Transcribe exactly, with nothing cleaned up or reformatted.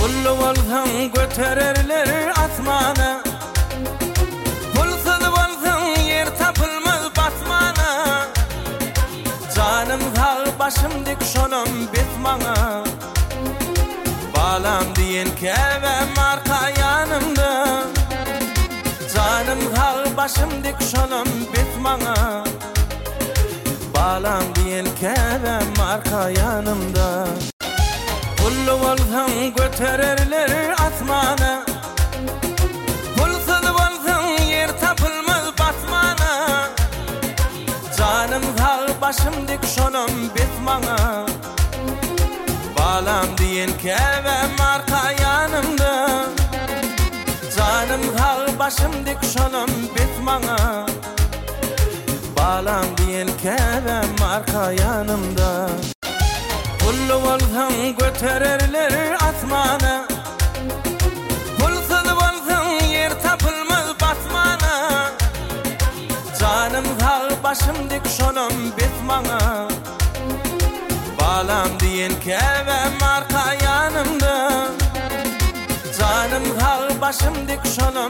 Pullu bolsaň götererler asmana, pulsuz bolsaň yer tapylmaz batmana. Canım sağ başım dik şonam betmaňa, balam diýen käbem arka ýanymda. Canım sağ başım dik şonam betmaňa, balam diýen käbem arka ýanymda. Pullu bolsaň götererler asmana, pulsuz bolsaň yer tapylmaz batmana. Canım sağ başım dik şonam betmaňa, balam diýen käbem arka ýanymda. Canım sağ başım dik şonam betmaňa, balam diýen käbem arka ýanymda. Pullu bolsaň götererler asmana, pulsuz bolsaň yer tapylmaz batmana. Canım sağ başım dik şonam betmaňa, balam diýen käbem arka ýanymda. Canım sağ başım dik şonam